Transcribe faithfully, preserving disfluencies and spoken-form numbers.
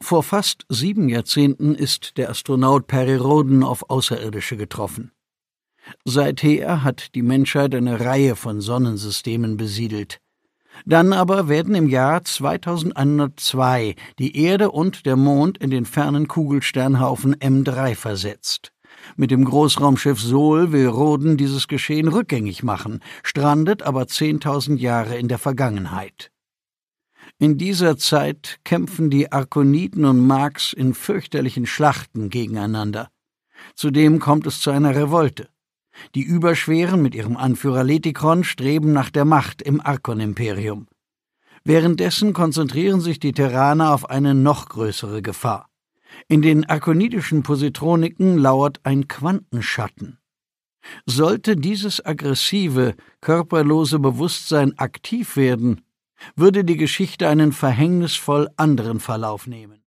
Vor fast sieben Jahrzehnten ist der Astronaut Perry Rhodan auf Außerirdische getroffen. Seither hat die Menschheit eine Reihe von Sonnensystemen besiedelt. Dann aber werden im Jahr zweitausendeinhundertzwei die Erde und der Mond in den fernen Kugelsternhaufen M drei versetzt. Mit dem Großraumschiff Sol will Rhodan dieses Geschehen rückgängig machen, strandet aber zehntausend Jahre in der Vergangenheit. In dieser Zeit kämpfen die Arkoniden und Marks in fürchterlichen Schlachten gegeneinander. Zudem kommt es zu einer Revolte. Die Überschweren mit ihrem Anführer Letikron streben nach der Macht im Arkon-Imperium. Währenddessen konzentrieren sich die Terraner auf eine noch größere Gefahr. In den arkonidischen Positroniken lauert ein Quantenschatten. Sollte dieses aggressive, körperlose Bewusstsein aktiv werden, würde die Geschichte einen verhängnisvoll anderen Verlauf nehmen.